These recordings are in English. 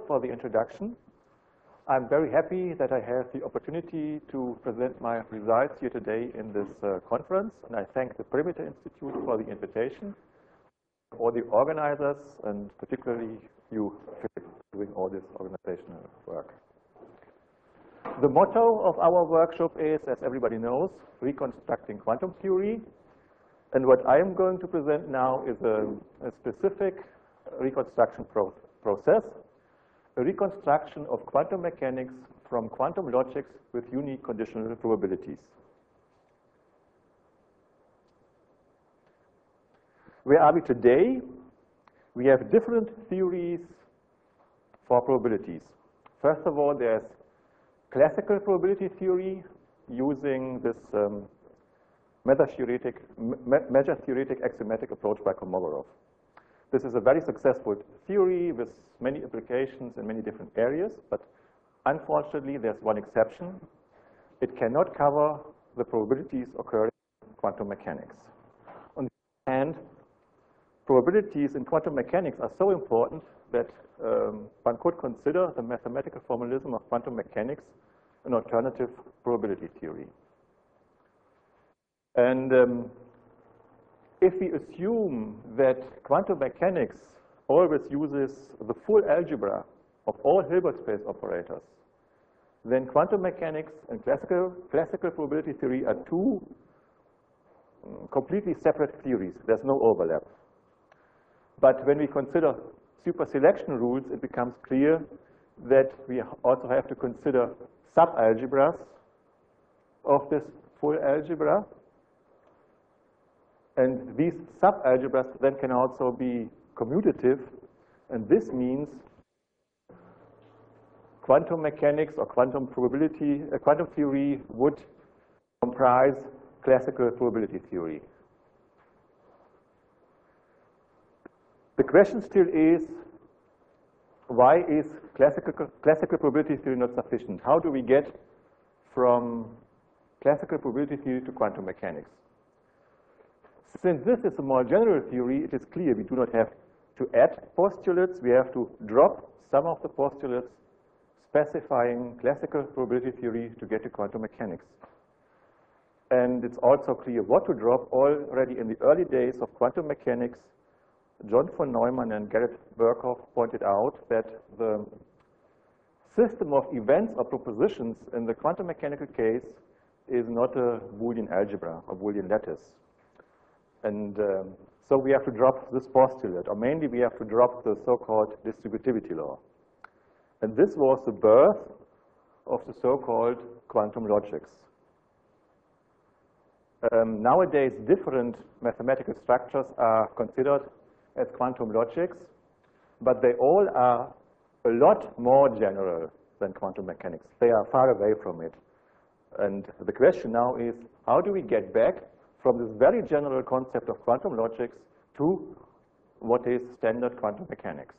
for the introduction. I'm very happy that I have the opportunity to present my results here today in this conference, and I thank the Perimeter Institute for the invitation, all the organizers, and particularly you for doing all this organizational work. The motto of our workshop is, as everybody knows, reconstructing quantum theory. And what I am going to present now is a specific reconstruction process, a reconstruction of quantum mechanics from quantum logics with unique conditional probabilities. Where are we today? We have different theories for probabilities. First of all, there's classical probability theory using this measure theoretic axiomatic approach by Kolmogorov. This is a very successful theory with many applications in many different areas, but unfortunately there's one exception. It cannot cover the probabilities occurring in quantum mechanics. On the other hand, probabilities in quantum mechanics are so important that one could consider the mathematical formalism of quantum mechanics an alternative probability theory. And if we assume that quantum mechanics always uses the full algebra of all Hilbert space operators, then quantum mechanics and classical probability theory are two completely separate theories. There's no overlap. But when we consider superselection rules, it becomes clear that we also have to consider subalgebras of this full algebra. And these subalgebras then can also be commutative, and this means quantum mechanics or quantum probability, quantum theory would comprise classical probability theory. The question still is, why is classical probability theory not sufficient? How do we get from classical probability theory to quantum mechanics? Since this is a more general theory, it is clear we do not have to add postulates. We have to drop some of the postulates specifying classical probability theory to get to quantum mechanics. And it's also clear what to drop. Already in the early days of quantum mechanics, John von Neumann and Gerrit Birkhoff pointed out that the system of events or propositions in the quantum mechanical case is not a Boolean algebra or Boolean lattice. And so we have to drop this postulate, or mainly we have to drop the so-called distributivity law. And this was the birth of the so-called quantum logics. Nowadays, different mathematical structures are considered as quantum logics, but they all are a lot more general than quantum mechanics. They are far away from it. And the question now is, how do we get back from this very general concept of quantum logics to what is standard quantum mechanics?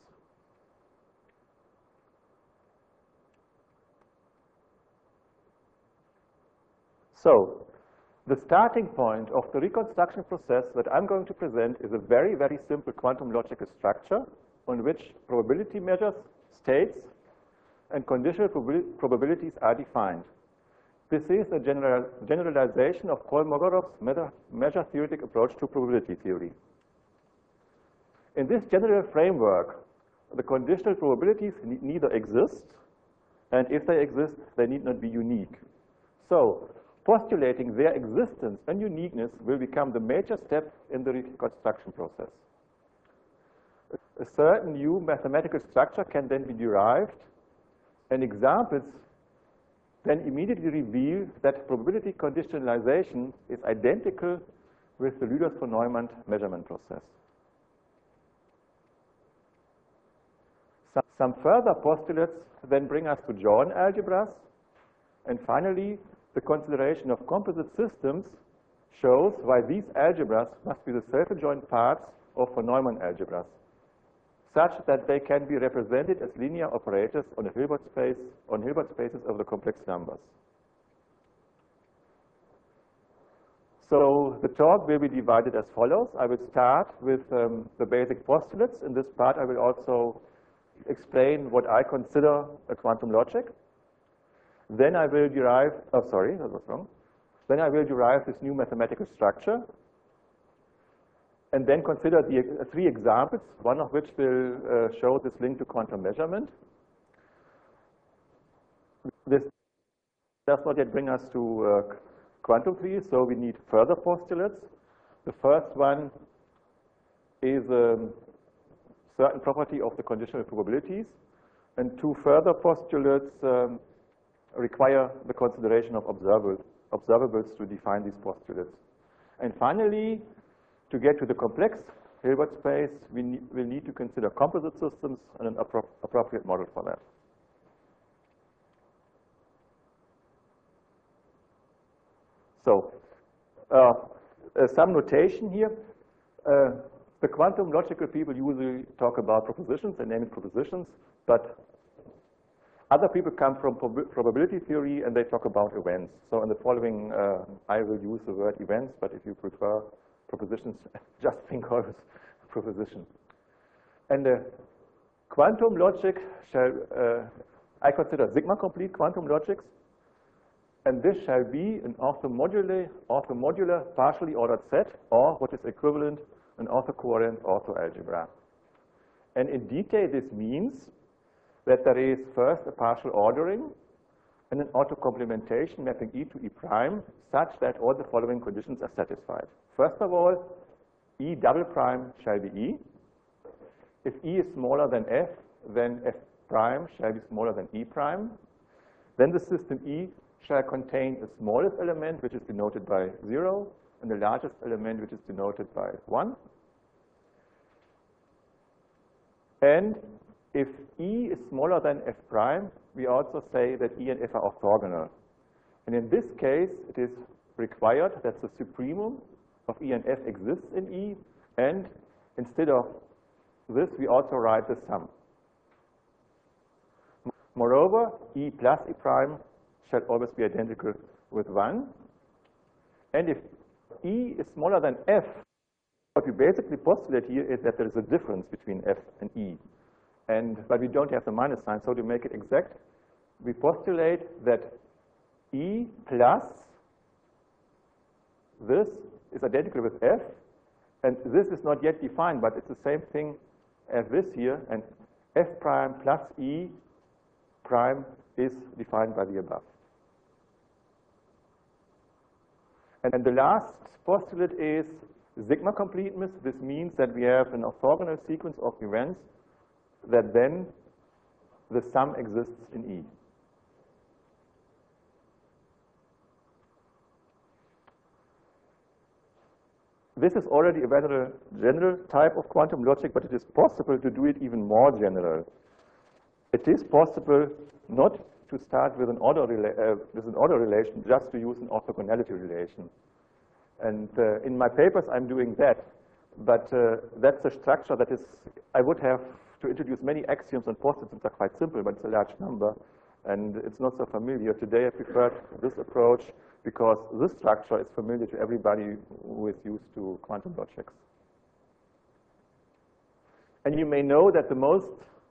So, the starting point of the reconstruction process that I'm going to present is a very, very simple quantum logical structure on which probability measures, states, and conditional probabilities are defined. This is a generalization of Kolmogorov's measure theoretic approach to probability theory. In this general framework, the conditional probabilities neither exist, and if they exist, they need not be unique. So, postulating their existence and uniqueness will become the major step in the reconstruction process. A certain new mathematical structure can then be derived, and examples then immediately reveal that probability conditionalization is identical with the Lüders von Neumann measurement process. Some further postulates then bring us to Jordan algebras, and finally, the consideration of composite systems shows why these algebras must be the self-adjoint parts of von Neumann algebras, such that they can be represented as linear operators on a Hilbert space, on Hilbert spaces of the complex numbers. So the talk will be divided as follows. I will start with the basic postulates. In this part, I will also explain what I consider a quantum logic. Then I will derive, oh sorry, that was wrong. Then I will derive this new mathematical structure and then consider the 3 examples, one of which will show this link to quantum measurement. This does not yet bring us to quantum theory, so we need further postulates. The first one is a certain property of the conditional probabilities, and 2 further postulates require the consideration of observables to define these postulates. And finally, to get to the complex Hilbert space, we will need to consider composite systems and an appropriate model for that. So, some notation here. The quantum logical people usually talk about propositions and name it propositions, but other people come from probability theory and they talk about events. So in the following, I will use the word events, but if you prefer propositions, just think of it as proposition. And the quantum logic shall, I consider sigma complete quantum logics, and this shall be an orthomodular partially ordered set, or what is equivalent, an orthocoherent orthoalgebra. And in detail, this means that there is first a partial ordering and an autocomplementation mapping E to E prime such that all the following conditions are satisfied. First of all, E double prime shall be E. If E is smaller than F, then F prime shall be smaller than E prime. Then the system E shall contain the smallest element, which is denoted by 0, and the largest element, which is denoted by 1. And if E is smaller than F prime, we also say that E and F are orthogonal. And in this case, it is required that the supremum of E and F exists in E, and instead of this, we also write the sum. Moreover, E plus E prime shall always be identical with 1. And if E is smaller than F, what we basically postulate here is that there is a difference between F and E. But we don't have the minus sign, so to make it exact, we postulate that E plus this is identical with F, and this is not yet defined, but it's the same thing as this here, and F prime plus E prime is defined by the above. And the last postulate is sigma completeness. This means that we have an orthogonal sequence of events that then the sum exists in E. This is already a rather general type of quantum logic, but it is possible to do it even more general. It is possible not to start with an order relation, just to use an orthogonality relation. And in my papers, I'm doing that. But that's a structure that is, I would have to introduce many axioms and postulates that are quite simple, but it's a large number, and it's not so familiar. Today, I preferred this approach because this structure is familiar to everybody who is used to quantum logics. And you may know that the most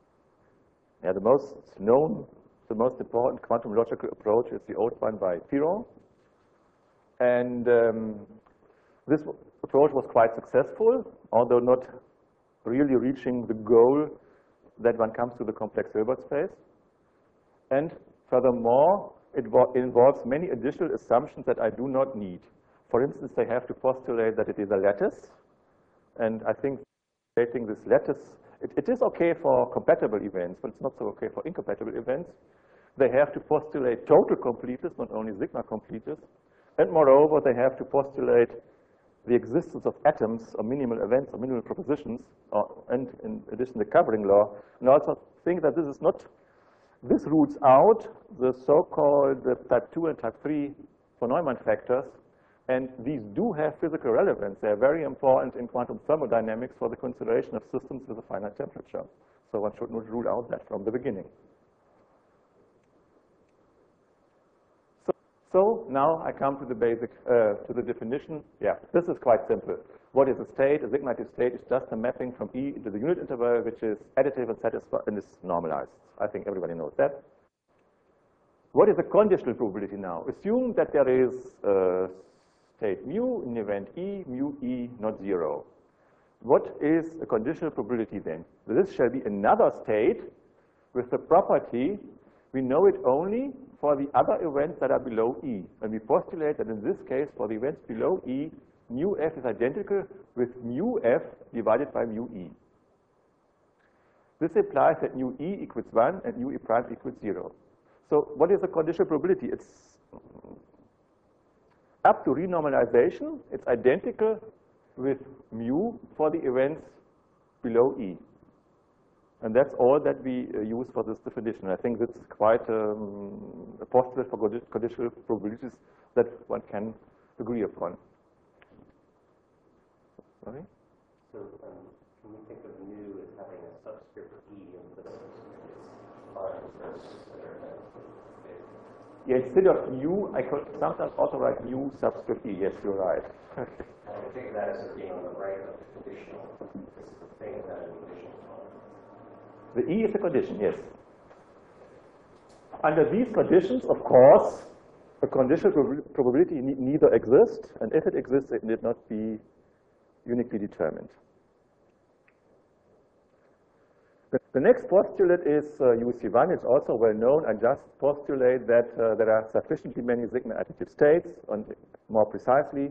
important quantum logical approach is the old one by Piron. And this approach was quite successful, although not really reaching the goal that one comes to the complex Hilbert space. And furthermore, it involves many additional assumptions that I do not need. For instance, they have to postulate that it is a lattice. And I think stating this lattice, it is okay for compatible events, but it's not so okay for incompatible events. They have to postulate total completeness, not only sigma completeness. And moreover, they have to postulate the existence of atoms or minimal events or minimal propositions, and in addition, the covering law. And I also think that this is not, this roots out the so-called type 2 and type 3 von Neumann factors, and these do have physical relevance. They are very important in quantum thermodynamics for the consideration of systems with a finite temperature. So one should not rule out that from the beginning. So now I come to the basic, to the definition. Yeah, this is quite simple. What is a state? A sigma-additive state is just a mapping from E into the unit interval, which is additive and satisfied and is normalized. I think everybody knows that. What is a conditional probability now? Assume that there is a state mu in event E, mu E not zero. What is a conditional probability then? This shall be another state with the property we know it only for the other events that are below E. And we postulate that in this case, for the events below E, mu f is identical with mu f divided by mu E. This implies that mu E equals 1 and mu E prime equals 0. So what is the conditional probability? It's up to renormalization. It's identical with mu for the events below E. And that's all that we use for this definition. I think that's quite a postulate for conditional probabilities that one can agree upon. Sorry? So can we think of mu as having a subscript E in this Yeah, instead of mu, I could sometimes also write mu subscript E. Yes, you're right. I think that as being on the right of the conditional. This is the thing that a conditional form. The E is a condition, yes. Under these conditions, of course, a conditional probability neither exists, and if it exists, it need not be uniquely determined. The next postulate is UC1. It's also well known. I just postulate that there are sufficiently many sigma-additive states, and more precisely,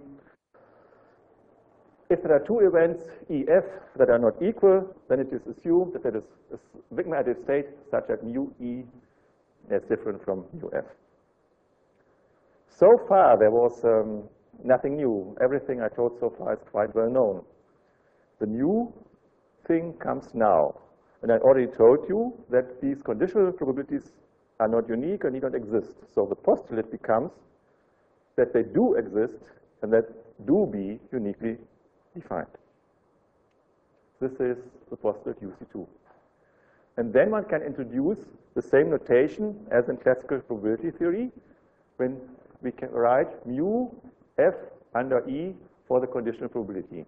if there are two events, EF, that are not equal, then it is assumed that there is a sigma-additive state such that mu E is different from mu F. So far, there was nothing new. Everything I told so far is quite well known. The new thing comes now. And I already told you that these conditional probabilities are not unique and need not exist. So the postulate becomes that they do exist and that do be uniquely defined. This is the postulate UC2. And then one can introduce the same notation as in classical probability theory when we can write mu F under E for the conditional probability.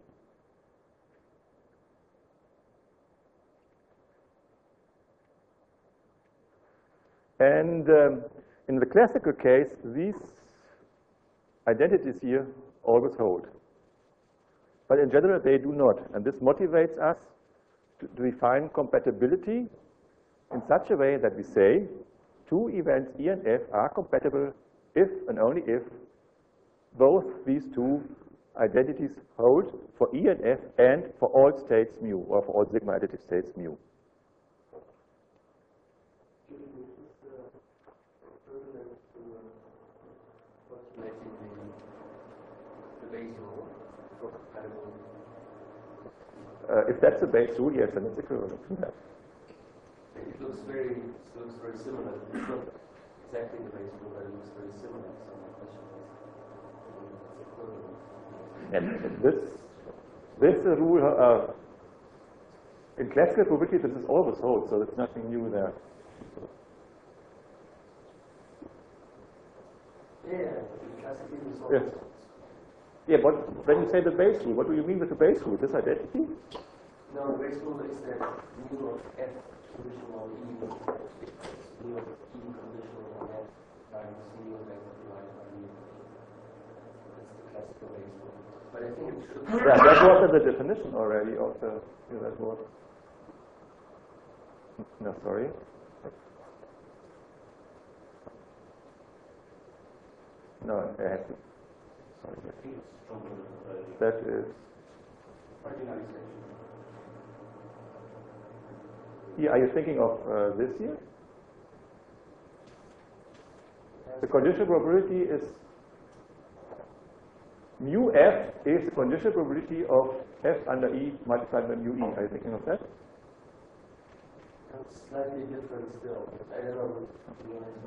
And in the classical case, these identities here always hold. But in general, they do not. And this motivates us to define compatibility in such a way that we say two events E and F are compatible if and only if both these two identities hold for E and F and for all states mu, or for all sigma-additive states mu. If that's the base rule, yes, then it's equivalent to that. It looks very similar. It's not exactly the base rule, but it looks very similar. So my question is, it's equivalent. And this rule, in classical probability, this is always holds, so there's nothing new there. Yeah, classically it's Yes. always. Yeah, but when you say the base rule, what do you mean with the base rule? This identity? No, the base rule is that mu of F conditional E mu of E conditional on F times mu of F divided by mu. That's the classical base rule. But I think it should. Yeah, that was in the definition already of the. Yeah, that was. No, sorry. No, it has to. Sorry. I think it's stronger than That is. marginalization. Yeah, are you thinking of this here? The conditional probability is mu F is the conditional probability of F under E multiplied by mu E. Are you thinking of that? It's slightly different still. I don't know. To be honest,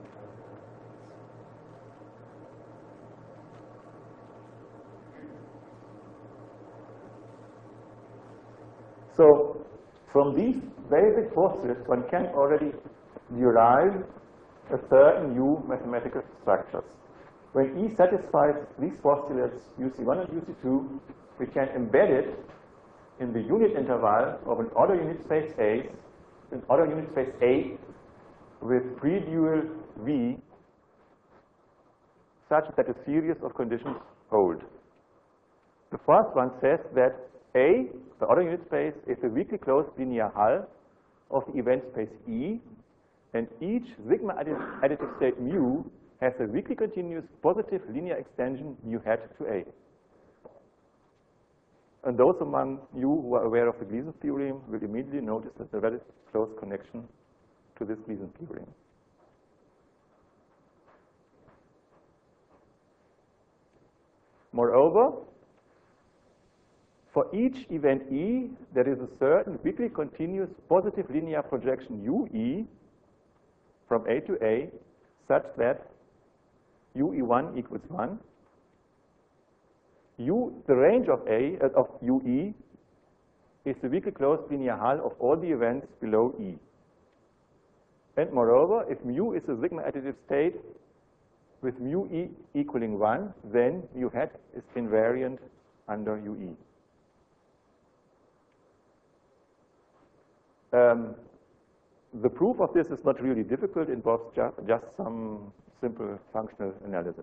So, from these basic postulates, one can already derive a certain new mathematical structures. when E satisfies these postulates UC1 and UC2, we can embed it in the unit interval of an order unit space A, with pre-dual V, such that a series of conditions hold. The first one says that A, the order unit space, is a weakly closed linear hull of the event space E, and each sigma additive state mu has a weakly continuous positive linear extension mu hat to A. And those among you who are aware of the Gleason theorem will immediately notice that there is a very close connection to this Gleason theorem. Moreover, for each event E, there is a certain weakly continuous positive linear projection UE from A to A, such that UE1 equals 1. The range of UE is the weakly closed linear hull of all the events below E. And moreover, if mu is a sigma additive state with mu E equaling 1, then mu hat is invariant under UE. The proof of this is not really difficult, it involves just some simple functional analysis.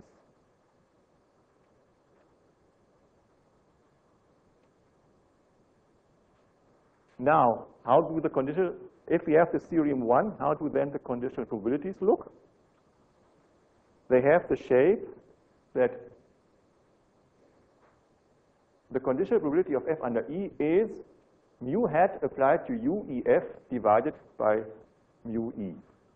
Now, how do the conditional, if we have this theorem 1, how do then the conditional probabilities look? They have the shape that the conditional probability of F under E is mu hat applied to UEF divided by mu E.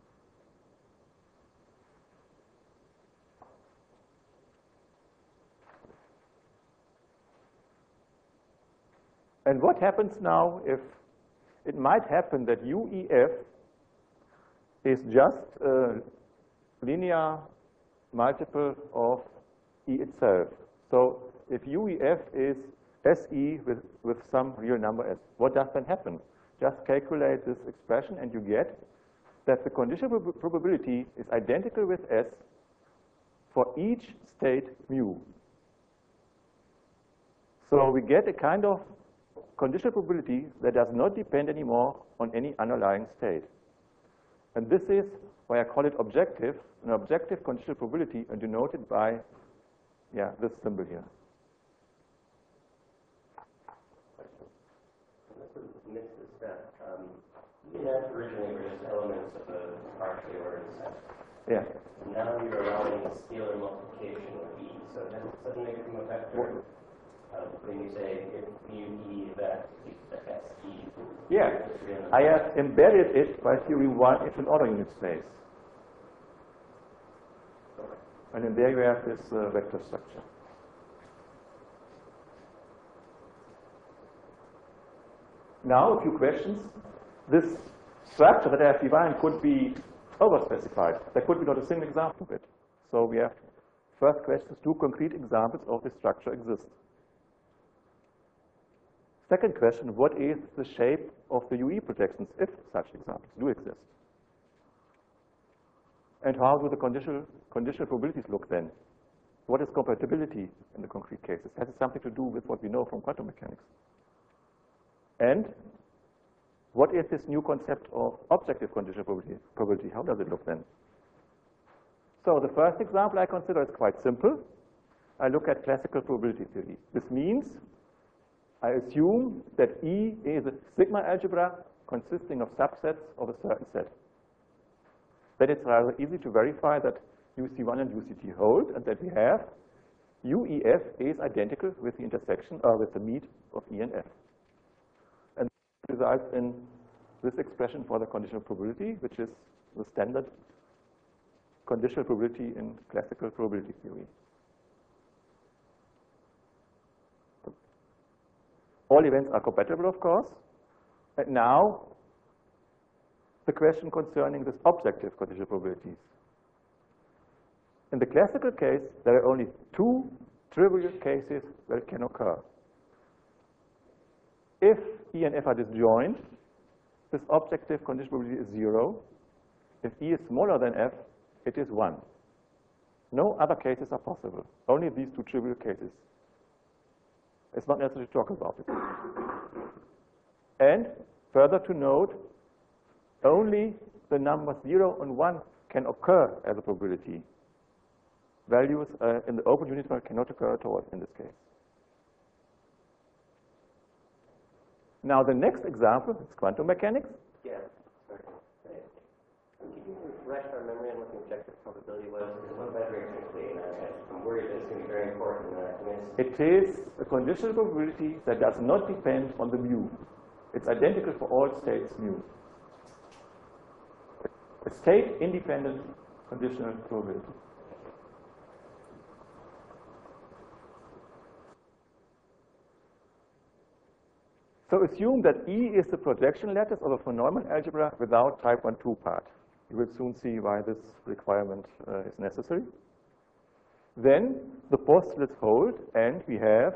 And what happens now if it might happen that UEF is just a linear multiple of E itself? So if UEF is SE with some real number S, what does then happen? Just calculate this expression and you get that the conditional probability is identical with S for each state mu. So we get a kind of conditional probability that does not depend anymore on any underlying state. And this is why I call it objective, an objective conditional probability, and denoted by this symbol here. Missed a step. ENF originally were just elements of a partially ordered set. Yeah. Now you're allowing scalar multiplication of E. So doesn't make it from a vector. When you say if mu E that SE. Yeah. I have embedded it by theory 1 into an order unit space. And then there you have this vector structure. Now, a few questions. This structure that I have defined could be overspecified. There could be not a single example of it. So we have first questions, 2 concrete examples of this structure exist. Second question, what is the shape of the UE projections if such examples do exist? And how do the conditional probabilities look then? What is compatibility in the concrete cases? Has it something to do with what we know from quantum mechanics? And what is this new concept of objective conditional probability? How does it look then? So the first example I consider is quite simple. I look at classical probability theory. This means I assume that E is a sigma algebra consisting of subsets of a certain set. Then it's rather easy to verify that UC1 and UC2 hold, and that we have UEF is identical with the intersection, or with the meet of E and F. And this results in this expression for the conditional probability, which is the standard conditional probability in classical probability theory. All events are compatible, of course. And now, the question concerning this objective conditional probabilities. In the classical case, there are only 2 trivial cases where it can occur. If E and F are disjoint, this objective conditional probability is 0. If E is smaller than F, it is 1. No other cases are possible. Only these two trivial cases. It's not necessary to talk about it. And further to note, only the numbers 0 and 1 can occur as a probability. Values in the open unit file cannot occur at all in this case. Now the next example is quantum mechanics. Yeah, sorry. Could you refresh our memory on what the objective probability was? Because one very quickly, and I'm worried that it's going to be very important. It is a conditional probability that does not depend on the mu. It's identical for all states mu. A state-independent conditional probability. So assume that E is the projection lattice of a von Neumann algebra without type 1-2 part. You will soon see why this requirement is necessary. Then the postulates hold, and we have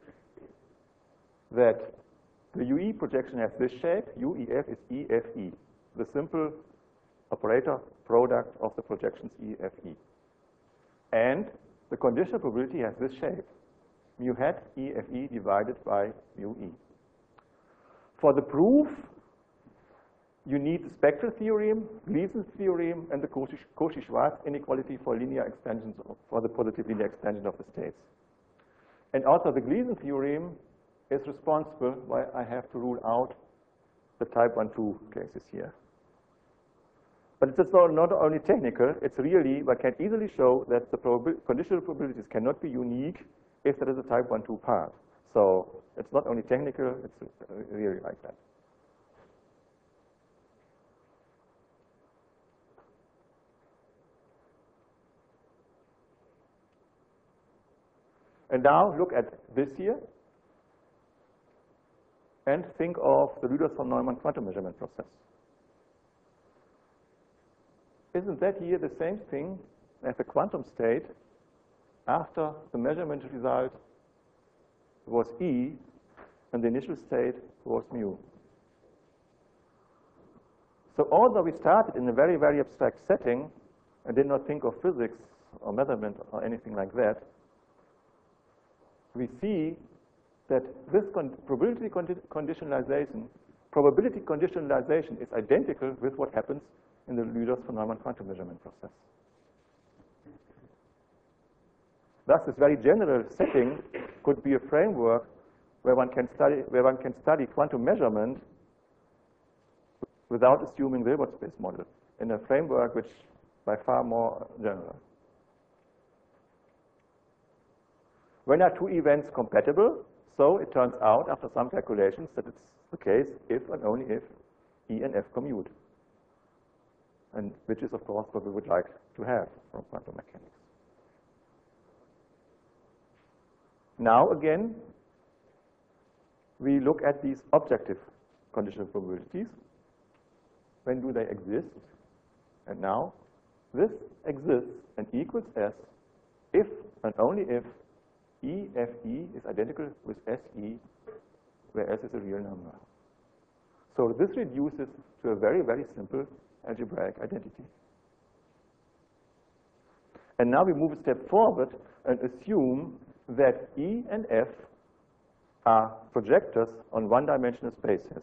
that the UE projection has this shape. UEF is EFE, the simple operator product of the projections EFE. And the conditional probability has this shape. Mu hat EFE divided by mu E. For the proof, you need the spectral theorem, Gleason's theorem, and the Cauchy-Schwarz inequality for linear extensions, for the positive linear extension of the states. And also the Gleason theorem is responsible why I have to rule out the type 1-2 cases here. But it's not only technical, it's really, I can easily show that the conditional probabilities cannot be unique if there is a type 1-2 part. So it's not only technical, it's really like that. And now look at this here and think of the Lüders von Neumann quantum measurement process. Isn't that here the same thing as the quantum state after the measurement result was E and the initial state was mu? So although we started in a very, very abstract setting and did not think of physics or measurement or anything like that, we see that this probability conditionalization is identical with what happens in the Lüders von Neumann quantum measurement process. Thus, this very general setting could be a framework where one can study quantum measurement without assuming the Hilbert space model in a framework which by far more general. When are two events compatible? So it turns out after some calculations that it's the case if and only if E and F commute, and which is of course what we would like to have from quantum mechanics. Now again, we look at these objective conditional probabilities. When do they exist? And now this exists and equals S if and only if EFE is identical with SE, where S is a real number. So this reduces to a very, very simple algebraic identity. And now we move a step forward and assume that E and F are projectors on one-dimensional spaces.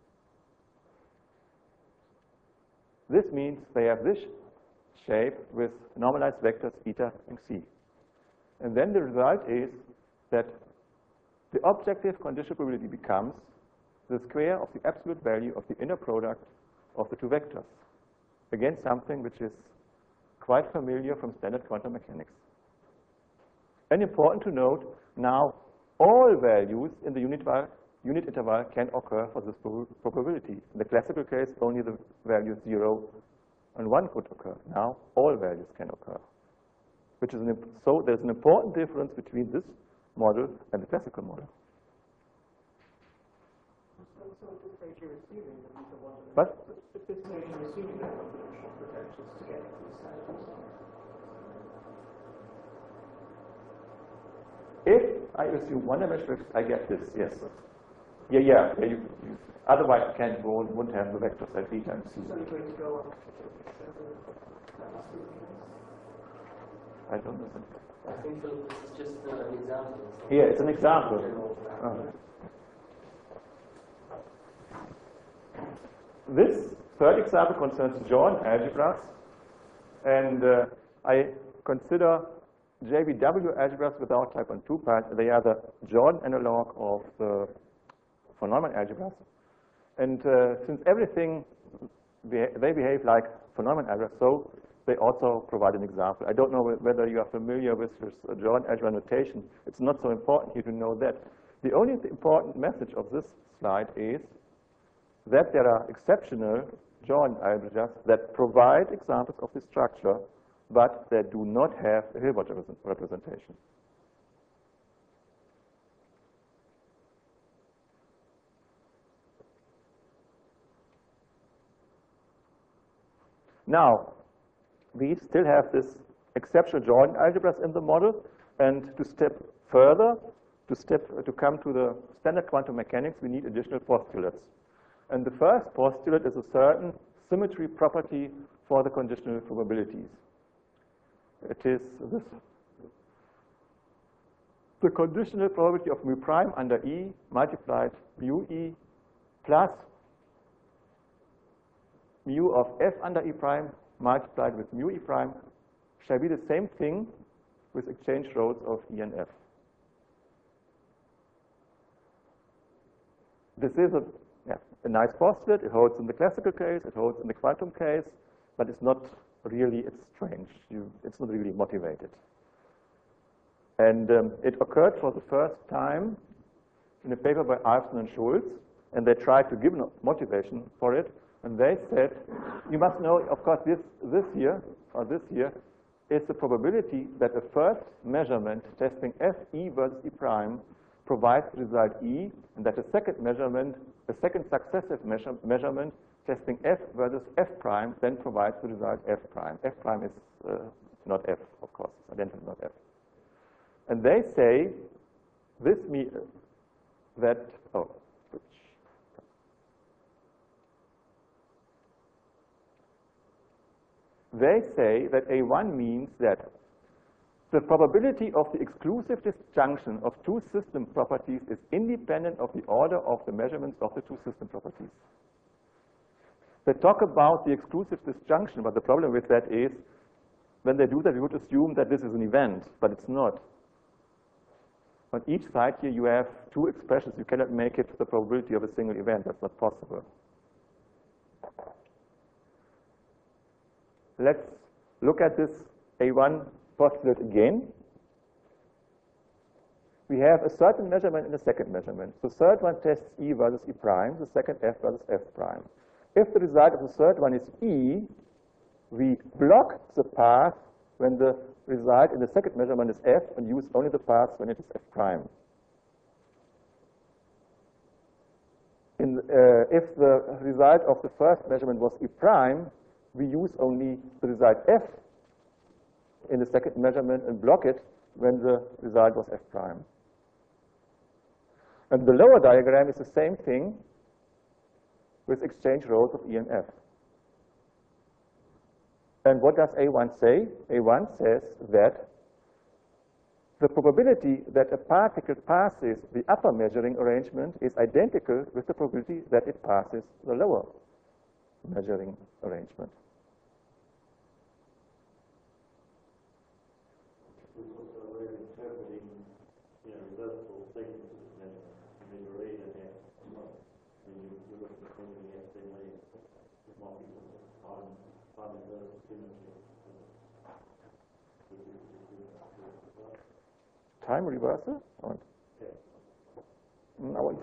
This means they have this shape with normalized vectors eta and xi. And then the result is that the objective conditional probability becomes the square of the absolute value of the inner product of the two vectors. Again, something which is quite familiar from standard quantum mechanics. And important to note, now all values in the unit interval can occur for this probability. In the classical case, only the values 0 and 1 could occur. Now all values can occur. So there's an important difference between this model and the classical model. So at this stage you're assuming that these are one-dimensional. But At this stage you're assuming that one-dimensional projections to get to the standard. if I assume one-dimensional, I get this, yes. Yeah. Otherwise, I wouldn't have the vectors at v times c. So you're going to go on. I don't know. I think, Philip, this is just an example. Yeah, it's an example. General practice. This third example concerns Jordan algebras, and I consider JVW algebras without type 1 2 parts. They are the Jordan analog of the von Neumann algebras. And since everything, they behave like von Neumann algebras, so they also provide an example. I don't know whether you are familiar with this Jordan algebra notation. It's not so important here to know that. The only important message of this slide is that there are exceptional Jordan algebras that provide examples of this structure, but that do not have a Hilbert representation. Now, we still have this exceptional Jordan algebras in the model, and to step further, to come to the standard quantum mechanics, we need additional postulates. And the first postulate is a certain symmetry property for the conditional probabilities. It is this. The conditional probability of mu prime under E multiplied mu E plus mu of F under E prime multiplied with mu E prime shall be the same thing with exchange rows of E and F. This is a nice postulate. It holds in the classical case, it holds in the quantum case, but it's not really, it's strange. It's not really motivated. And it occurred for the first time in a paper by Alfson and Schulz, and they tried to give a motivation for it, and they said, you must know, of course, this here is the probability that the first measurement testing Fe versus E prime provides the result E, and that the second measurement, the second successive measurement testing F versus F prime then provides the result F prime. F prime is not F, of course, it's identical, not F. And they say this means that, they say that A1 means that the probability of the exclusive disjunction of two system properties is independent of the order of the measurements of the two system properties. They talk about the exclusive disjunction, but the problem with that is when they do that, we would assume that this is an event, but it's not. On each side here, you have two expressions. You cannot make it the probability of a single event. That's not possible. Let's look at this A1 postulate again. We have a certain measurement and a second measurement. The third one tests E versus E prime, the second F versus F prime. If the result of the third one is E, we block the path when the result in the second measurement is F and use only the path when it is F prime. If the result of the first measurement was E prime, we use only the result F in the second measurement and block it when the result was F prime. And the lower diagram is the same thing with exchange rows of E and F. And what does A1 say? A1 says that the probability that a particle passes the upper measuring arrangement is identical with the probability that it passes the lower measuring arrangement. Time reversal? I want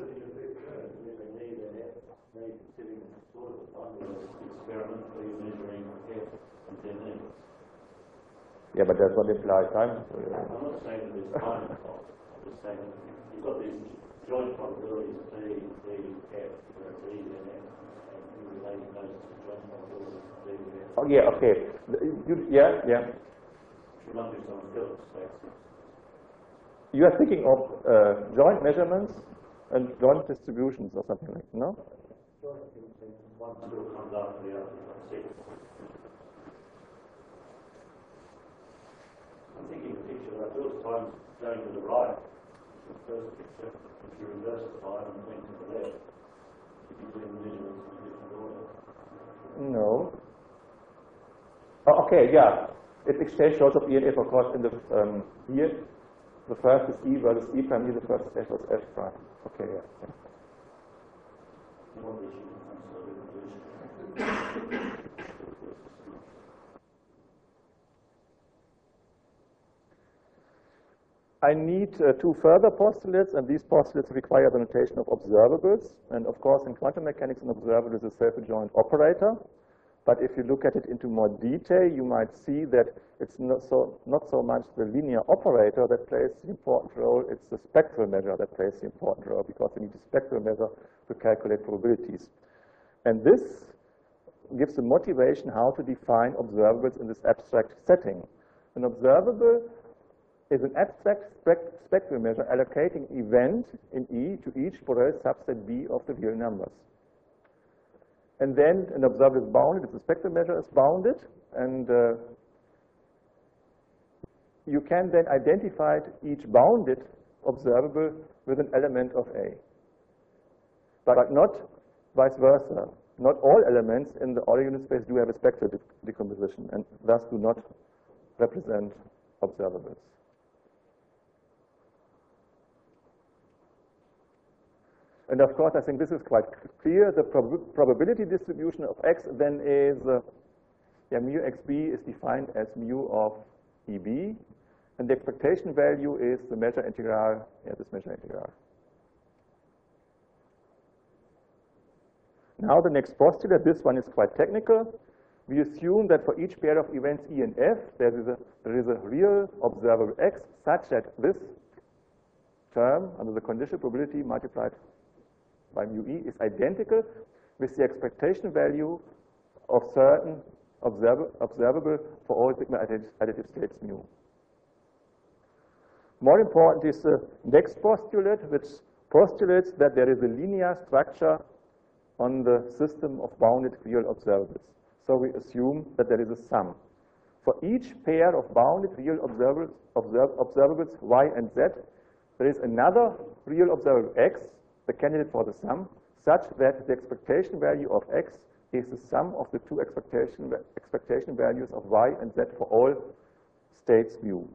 yeah, but that's what implies time. I'm not saying that there's time involved. I'm just saying that you've got these joint probabilities P, D, F, where it's E and F, and you relate those to joint probabilities D and F. Oh, yeah, okay. Yeah. You must do some Phillips tests. You are thinking of joint measurements and joint distributions or something like that, no? One still comes after the other, that's it. time going to the right, the first picture, if you reverse the time and went to the left, you can do the measurements in a different order. No. Oh, okay, yeah. It exchanges also of E and F, of course, in the here. The first is E versus E prime, here the first is F versus F prime. Okay, yeah. What issue becomes a revolution. I need two further postulates, and these postulates require the notation of observables. And of course, in quantum mechanics, an observable is a self-adjoint operator. But if you look at it into more detail, you might see that it's not so much the linear operator that plays the important role, it's the spectral measure that plays the important role, because you need a spectral measure to calculate probabilities. And this gives the motivation how to define observables in this abstract setting. An observable is an abstract spectral measure allocating event in E to each Borel subset B of the real numbers. And then an observable is bounded, if the spectral measure is bounded, and you can then identify each bounded observable with an element of A. But not vice versa. Not all elements in the Euler unit space do have a spectral decomposition, and thus do not represent observables. And of course, I think this is quite clear. The probability distribution of x then is, mu xb is defined as mu of EB, and the expectation value is the measure integral, this measure integral. Now the next postulate, this one is quite technical. We assume that for each pair of events E and F, there is a real observable x such that this term under the conditional probability multiplied by mu E is identical with the expectation value of certain observable for all sigma additive states mu. More important is the next postulate, which postulates that there is a linear structure on the system of bounded real observables. So we assume that there is a sum. For each pair of bounded real observables y and z, there is another real observable x, the candidate for the sum, such that the expectation value of x is the sum of the two expectation values of y and z for all states mu.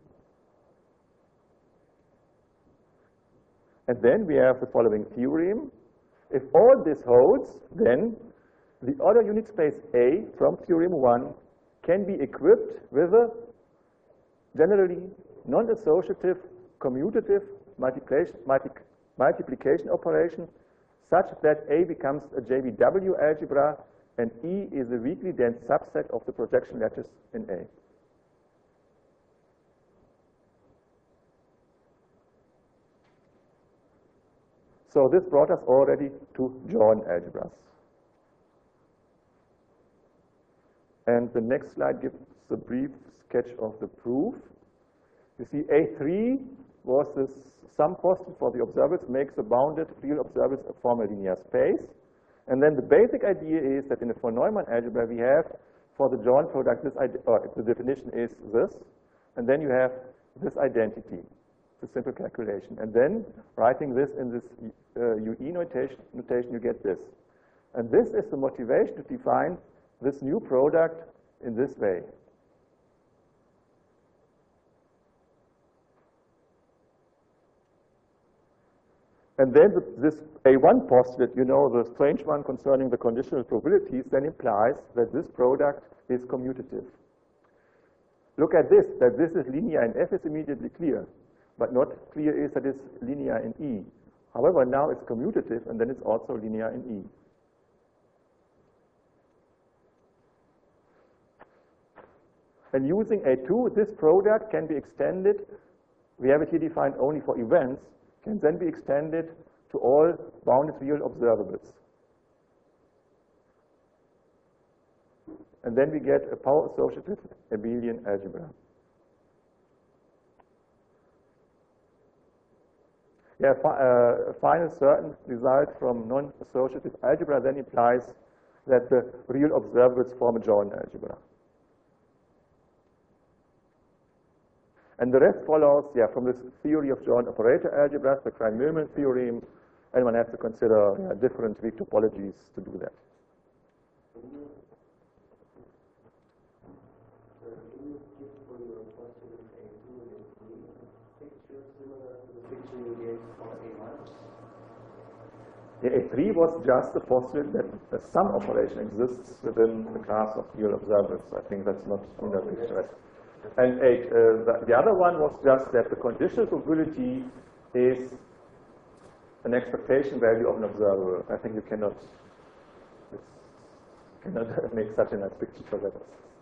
And then we have the following theorem. If all this holds, then the Euler unit space A from theorem 1 can be equipped with a generally non-associative commutative multiplication operation such that A becomes a JBW algebra and E is a weakly dense subset of the projection lattice in A. So this brought us already to Jordan algebras. And the next slide gives a brief sketch of the proof. You see A3 was this sum postulate for the observables makes the bounded real observables form a linear space. And then the basic idea is that in a von Neumann algebra we have for the Jordan product this the definition is this, and then you have this identity. It's a simple calculation. And then writing this in this UE notation, you get this. And this is the motivation to define this new product in this way. And then this A1 postulate, you know, the strange one concerning the conditional probabilities, then implies that this product is commutative. Look at this, that this is linear in F is immediately clear, but not clear is that it's linear in E. However, now it's commutative, and then it's also linear in E. And using A2, this product can be extended. We have it here defined only for events, can then be extended to all bounded real observables. And then we get a power-associative abelian algebra. Yeah, a final certain result from non-associative algebra then implies that the real observables form a Jordan algebra. And the rest follows, from this theory of joint operator algebras, the Krein-Milman theorem, and one has to consider different weak topologies to do that. The A3 was just the postulate that a sum operation exists within the class of real observables. I think that's not in the picture. And the other one was just that the conditional probability is an expectation value of an observable. I think you cannot make such a nice picture for that.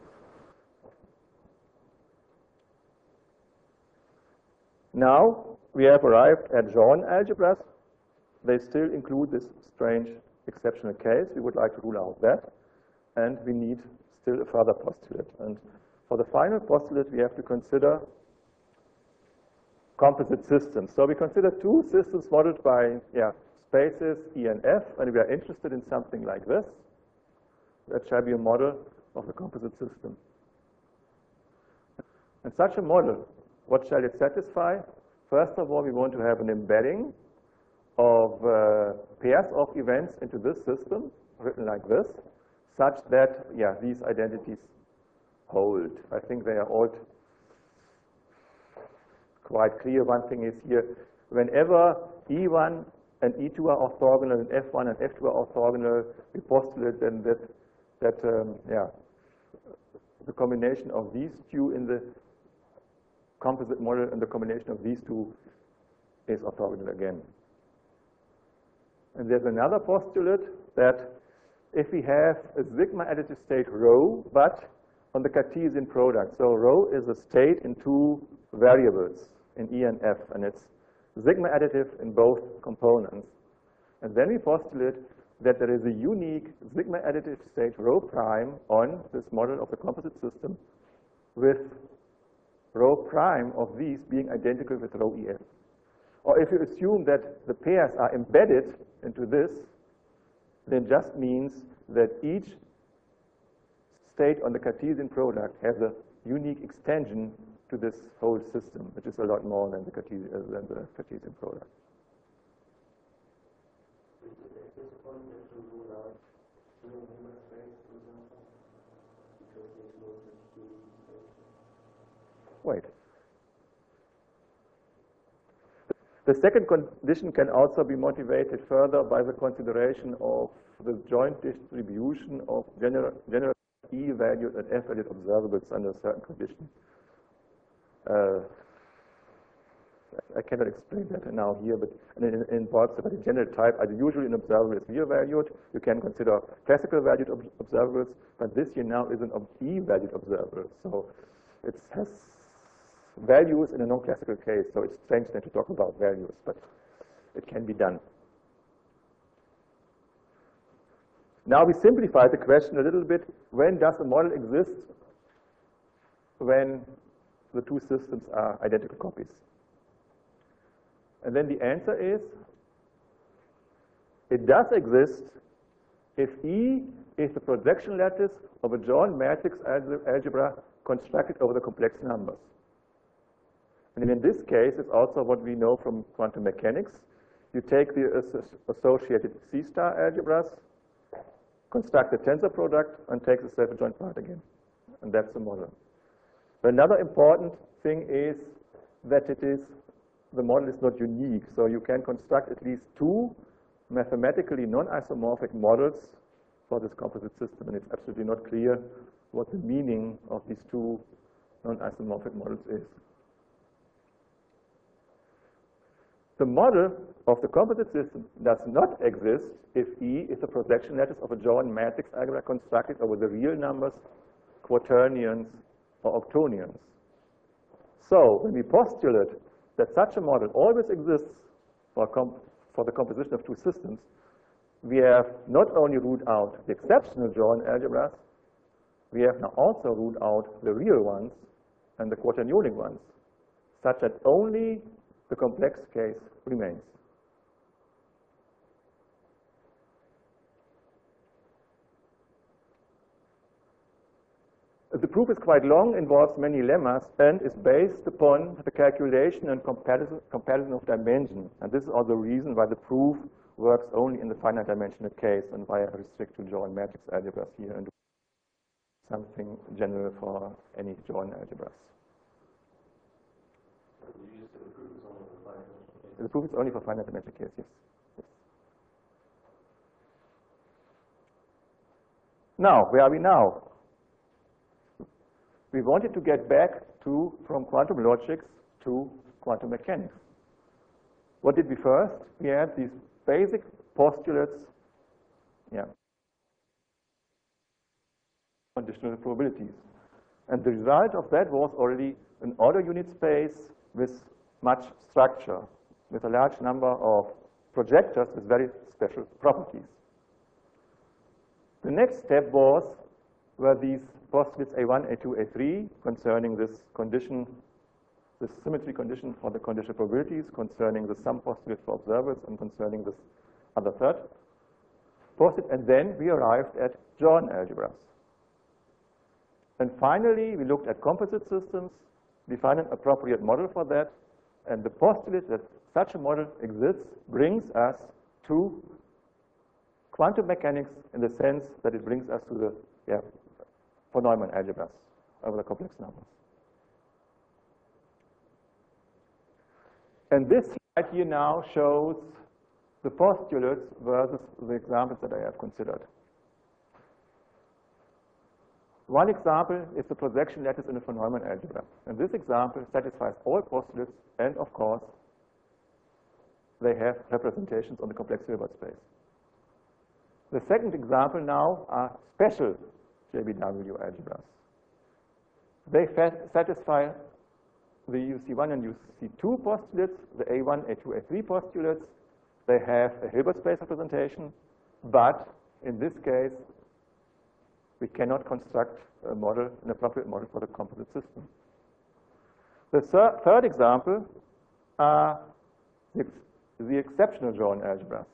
Now we have arrived at Jordan algebras. They still include this strange exceptional case. We would like to rule out that. And we need still a further postulate. And for the final postulate, we have to consider composite systems. So we consider two systems modeled by spaces E and F, and we are interested in something like this. That shall be a model of the composite system. And such a model, what shall it satisfy? First of all, we want to have an embedding of pairs of events into this system, written like this, such that, these identities hold. I think they are all quite clear. One thing is here, whenever E1 and E2 are orthogonal and F1 and F2 are orthogonal, we postulate then that the combination of these two in the composite model and the combination of these two is orthogonal again. And there's another postulate that if we have a sigma additive state rho, but on the Cartesian product. So rho is a state in two variables, in E and F, and it's sigma additive in both components. And then we postulate that there is a unique sigma additive state rho prime on this model of the composite system, with rho prime of these being identical with rho EF. Or if you assume that the pairs are embedded into this, then just means that each state on the Cartesian product has a unique extension to this whole system, which is a lot more than the Cartesian product. Wait. The second condition can also be motivated further by the consideration of the joint distribution of general E-valued and F-valued observables under certain conditions. I cannot explain that now here, but in parts of the general type, usually an observable is real-valued. You can consider classical valued observables, but this here now is an E-valued observable. So it has values in a non-classical case, so it's strange then to talk about values, but it can be done. Now we simplify the question a little bit. When does a model exist? When the two systems are identical copies. And then the answer is, it does exist if E is the projection lattice of a joint matrix algebra constructed over the complex numbers. And in this case, it's also what we know from quantum mechanics. You take the associated C-star algebras, construct the tensor product, and take the self-adjoint part again. And that's the model. But another important thing is that the model is not unique. So you can construct at least two mathematically non-isomorphic models for this composite system. And it's absolutely not clear what the meaning of these two non-isomorphic models is. The model of the composite system does not exist if E is a projection lattice of a joint matrix algebra constructed over the real numbers, quaternions, or octonions. So when we postulate that such a model always exists for the composition of two systems, we have not only ruled out the exceptional joint algebras, we have now also ruled out the real ones and the quaternionic ones, such that only the complex case remains. The proof is quite long, involves many lemmas, and is based upon the calculation and comparison of dimension. And this is also the reason why the proof works only in the finite dimensional case, and why I restrict to joint matrix algebras here and something general for any joint algebras. The proof is only for finite dimensional case, yes. Now, where are we now? We wanted to get back from quantum logics to quantum mechanics. What did we first? We had these basic postulates, conditional probabilities. And the result of that was already an order unit space with much structure, with a large number of projectors with very special properties. The next step were these postulates A1, A2, A3 concerning this condition, this symmetry condition for the conditional probabilities, concerning the sum postulate for observers, and concerning this other third postulate. And then we arrived at Jordan algebras. And finally, we looked at composite systems, defined an appropriate model for that, and the postulate that such a model exists brings us to quantum mechanics in the sense that it brings us to the von Neumann algebras over the complex numbers. And this slide here now shows the postulates versus the examples that I have considered. One example is the projection lattice in a von Neumann algebra. And this example satisfies all postulates, and of course, they have representations on the complex Hilbert space. The second example now are special JBW algebras. They satisfy the UC1 and UC2 postulates, the A1, A2, A3 postulates. They have a Hilbert space representation, but in this case, we cannot construct a model, an appropriate model for the composite system. The third example are the exceptional Jordan algebras.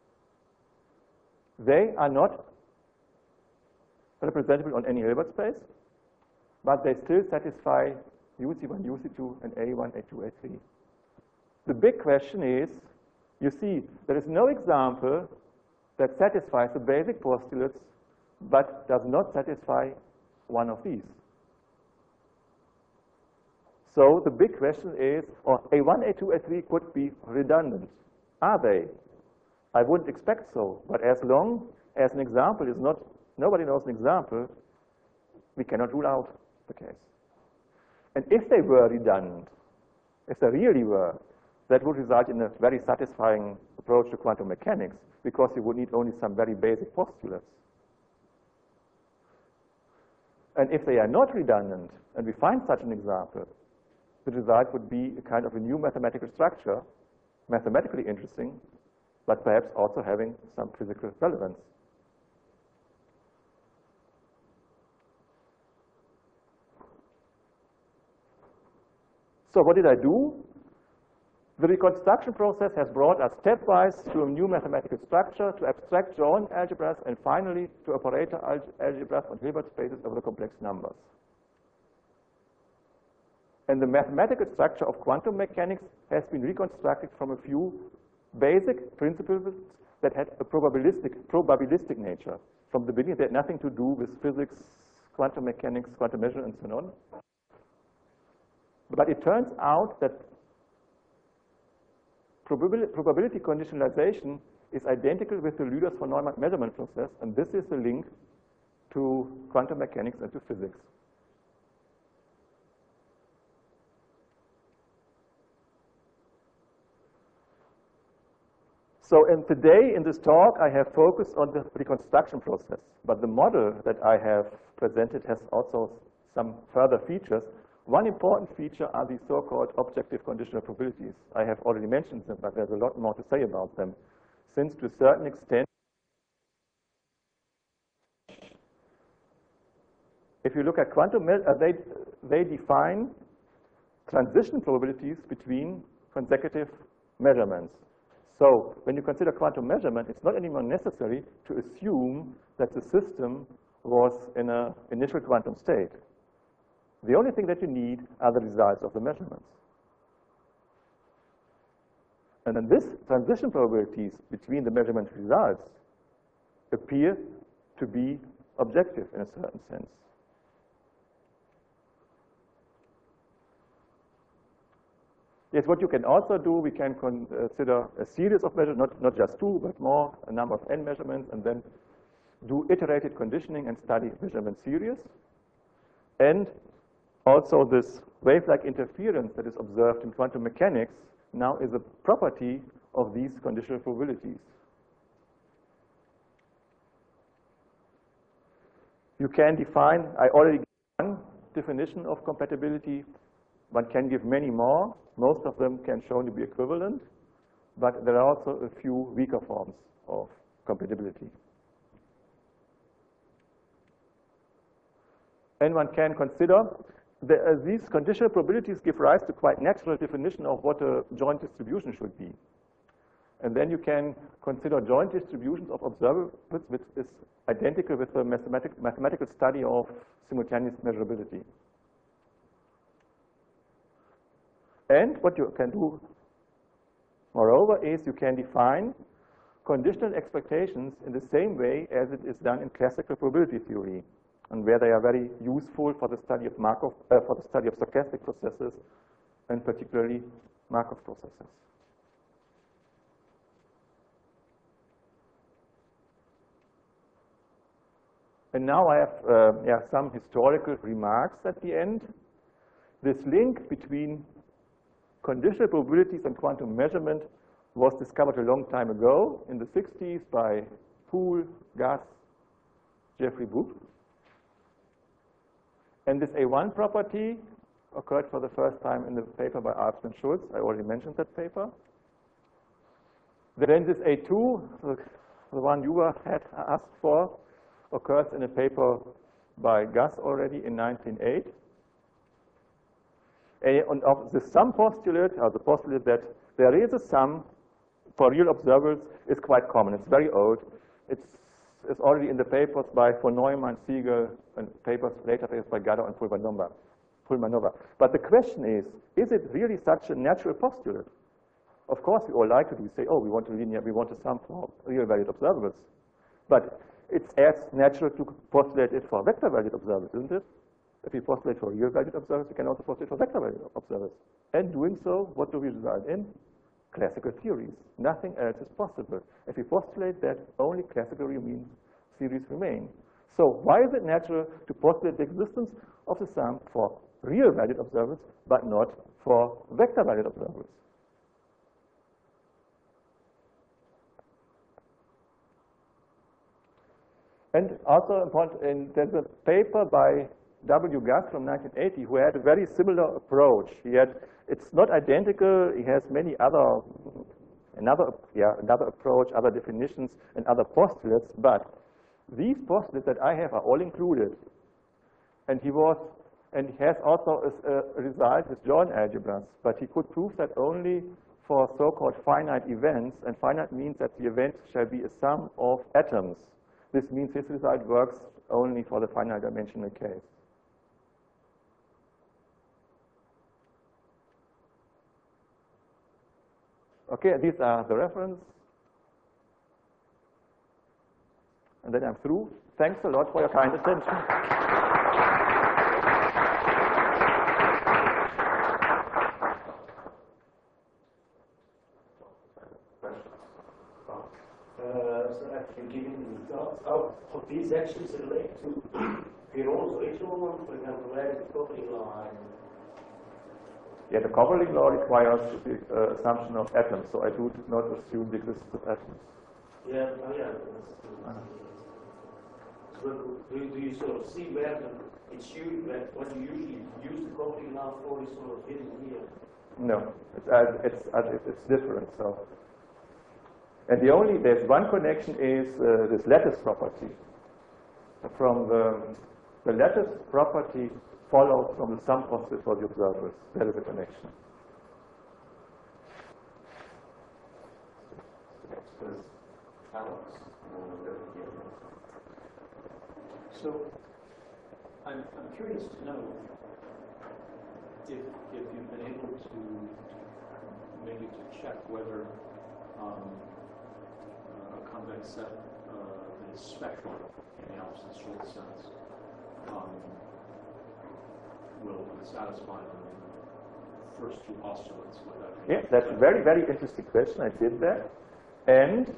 They are not representable on any Hilbert space, but they still satisfy UC1, UC2, and A1, A2, A3. The big question is, you see, there is no example that satisfies the basic postulates but does not satisfy one of these. So the big question is, A1, A2, A3 could be redundant. Are they? I wouldn't expect so, but as long as an example is not, nobody knows an example, we cannot rule out the case. And if they were redundant, if they really were, that would result in a very satisfying approach to quantum mechanics, because you would need only some very basic postulates. And if they are not redundant, and we find such an example, the result would be a kind of a new mathematical structure, mathematically interesting, but perhaps also having some physical relevance. So what did I do? The reconstruction process has brought us stepwise to a new mathematical structure, to abstract Jordan algebras, and finally to operator algebras on Hilbert spaces over the complex numbers. And the mathematical structure of quantum mechanics has been reconstructed from a few basic principles that had a probabilistic nature. From the beginning, they had nothing to do with physics, quantum mechanics, quantum measurement, and so on. But it turns out that probability conditionalization is identical with the Lüders von Neumann measurement process, and this is the link to quantum mechanics and to physics. So today in this talk, I have focused on the reconstruction process, but the model that I have presented has also some further features. One important feature are the so-called objective conditional probabilities. I have already mentioned them, but there's a lot more to say about them. Since to a certain extent, if you look at quantum, they define transition probabilities between consecutive measurements. So when you consider quantum measurement, it's not anymore necessary to assume that the system was in an initial quantum state. The only thing that you need are the results of the measurements. And then this transition probabilities between the measurement results appear to be objective in a certain sense. Yes, what you can also do, we can consider a series of measures, not just two, but more, a number of n measurements, and then do iterated conditioning and study measurement series. And also this wave-like interference that is observed in quantum mechanics now is a property of these conditional probabilities. You can define, I already gave one definition of compatibility. One can give many more. Most of them can show to be equivalent, but there are also a few weaker forms of compatibility. And one can consider these conditional probabilities give rise to quite natural definition of what a joint distribution should be. And then you can consider joint distributions of observables, which is identical with the mathematical study of simultaneous measurability. And what you can do, moreover, is you can define conditional expectations in the same way as it is done in classical probability theory, and where they are very useful for the study of Markov, for the study of stochastic processes, and particularly Markov processes. And now I have some historical remarks at the end. This link between conditional probabilities and quantum measurement was discovered a long time ago in the 60s by Poole, Gus, Jeffrey Boop. And this A1 property occurred for the first time in the paper by Alfred Schulz. I already mentioned that paper. Then this A2, the one you had asked for, occurs in a paper by Gus already in 1908. And of the sum postulate, or the postulate that there is a sum for real observables, is quite common. It's very old. It's already in the papers by von Neumann, Siegel, and papers later by Gadda and Pulmanova. But the question is it really such a natural postulate? Of course, we all like it. We say, oh, we want a sum for real valued observables. But it's as natural to postulate it for vector valued observables, isn't it? If we postulate for real valued observables, we can also postulate for vector valued observables. And doing so, what do we result in? Classical theories. Nothing else is possible. If we postulate that, only classical theories remain. So why is it natural to postulate the existence of the sum for real valued observables, but not for vector valued observables? And also important, there's a paper by W. Gus from 1980 who had a very similar approach. It's not identical. He has many other, another approach, other definitions, and other postulates. But these postulates that I have are all included. And he has also a result with joint algebras. But he could prove that only for so-called finite events. And finite means that the event shall be a sum of atoms. This means his result works only for the finite dimensional case. Okay, these are the reference. And then I'm through. Thanks a lot for your kind attention. So after giving the results, how these actually relate to Piron's original one, for example, where is the Coupling law? Yeah, the Coupling law requires the assumption of atoms, so I do not assume the existence of atoms. Yeah, So do you sort of see where it's used, what you usually use the Coupling law for is sort of hidden here? No, it's different. So, and there's one connection is this lattice property. From the lattice property follows from the sum postulate for the observers. There is a connection. So I'm curious to know if you've been able to maybe to check whether a convex set that is spectral in the Alfvén-Schulz sense will satisfy the first two postulates without. Yeah, that's a very, very interesting question. I did that. And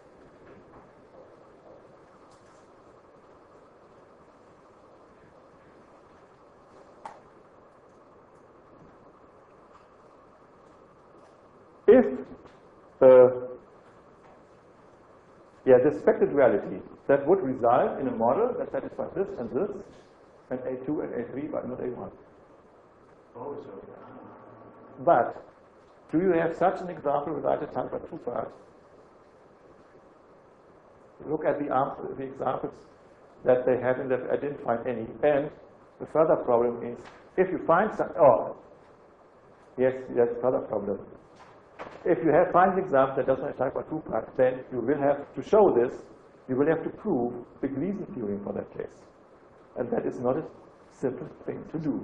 if the expected reality that would result in a model that satisfies this, and A2 and A3, but not A1. Oh, so. But do you have such an example without a type of 2 part? Look at the examples that they have in that. I didn't find any. And the further problem is, if you find some, yes, that's the further problem. If you find an example that doesn't have type of 2 part, then you will have to show this. You will have to prove the Gleason theorem for that case. And that is not a simple thing to do.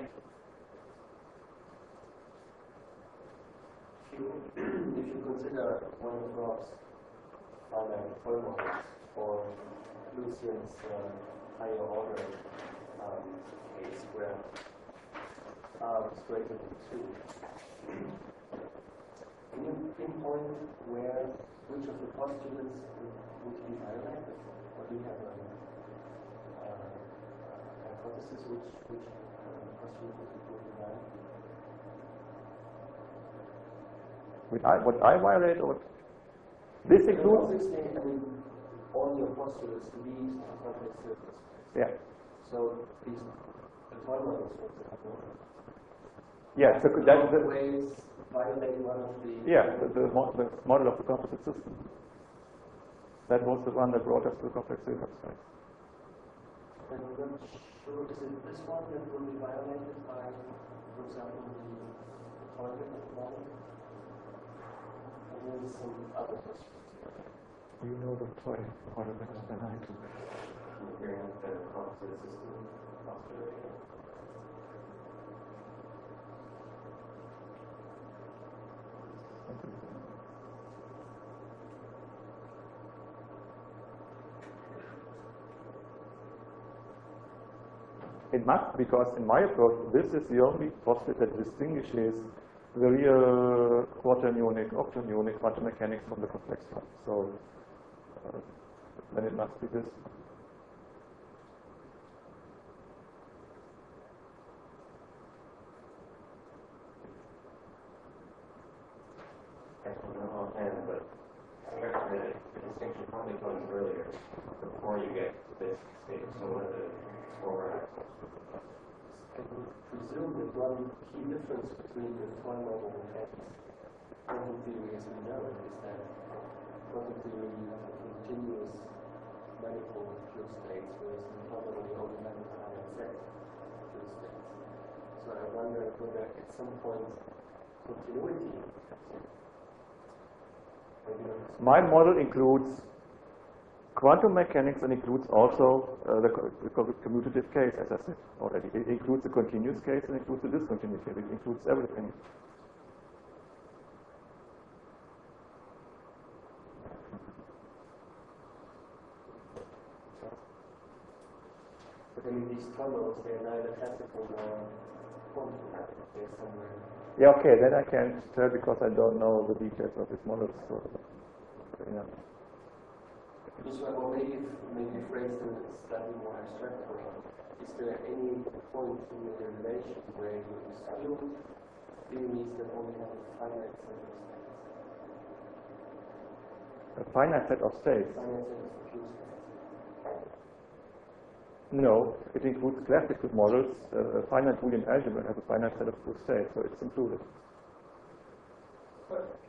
If you consider one of Rob's finite Foil models for Lucian's higher order case where R is greater than 2, can you pinpoint which of the postulates would be violated? Or do you have a hypothesis which postulate would be violated? What I violate, or this includes? All your postulates lead to complex circles. Yeah. So these the Foil models, for example. Yeah. So that's the ways violate one of the. Yeah, the model of the composite system. That was the one that brought us to the complex circles, right? And I'm not sure, is it this one that will be violated by, for example, the target model? And then some other questions. You know the toy model better than I do. Comparing the composite system postulate. It must, because in my approach, this is the only postulate that distinguishes the real quaternionic, octonionic quantum mechanics from the complex one. So then it must be this. I don't know offhand, but the distinction probably comes earlier, before you get to this state. So one of the forward axles. I would presume that one key difference between the Foil model and quantum theory as we know it is that quantum theory you have a continuous manifold pure states, whereas in Foil model you only have a finite set pure states. So I wonder whether at some point continuity My model includes quantum mechanics and includes also the commutative case, as I said already. It includes the continuous case and includes the discontinuous case. It includes everything. But I mean, these tunnels, they're neither classical nor quantum. They're somewhere. Yeah, okay, then I can't tell because I don't know the details of this model. So, yeah. Well, maybe phrase in a slightly more abstract way. Is there any point in the relation where you exclude theories that only have a finite set of states? A finite set of states? Finite set of pure states. No, it includes classical models. A finite Boolean algebra has a finite set of pure states, so it's included. But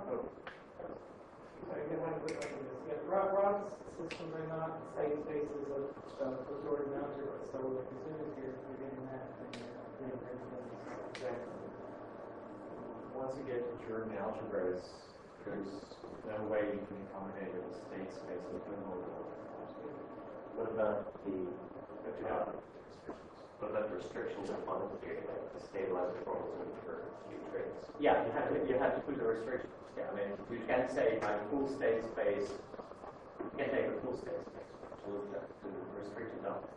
Rob's systems are not state spaces of recorded algebra, so as soon as you're getting that, then exactly. Once you get to Jordan algebras, there's no way you can accommodate a state space of the model. What about the But that restrictions upon the stabilizer chromosome for few traits. Yeah, you have to put the restrictions. Yeah, I mean, you can't say my full state space. You can't take a full state space to restrict it down.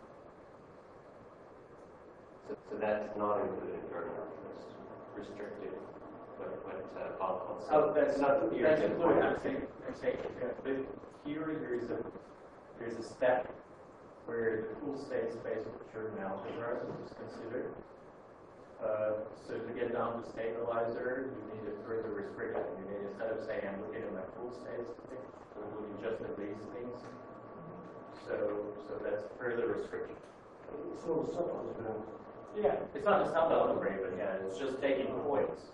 So that's not included in Jordan algebra. It's restricted, but Oh, that's included. included. I'm saying but here there's a step where the full state space of Jordan algebra is considered. So to get down to stabilizer, you need a further restriction. You need, instead of saying I'm looking at my full state space, I'm looking just at these things. So that's further restriction. So sub-algebra. Yeah, it's not a sub-algebra, but yeah, it's just taking points.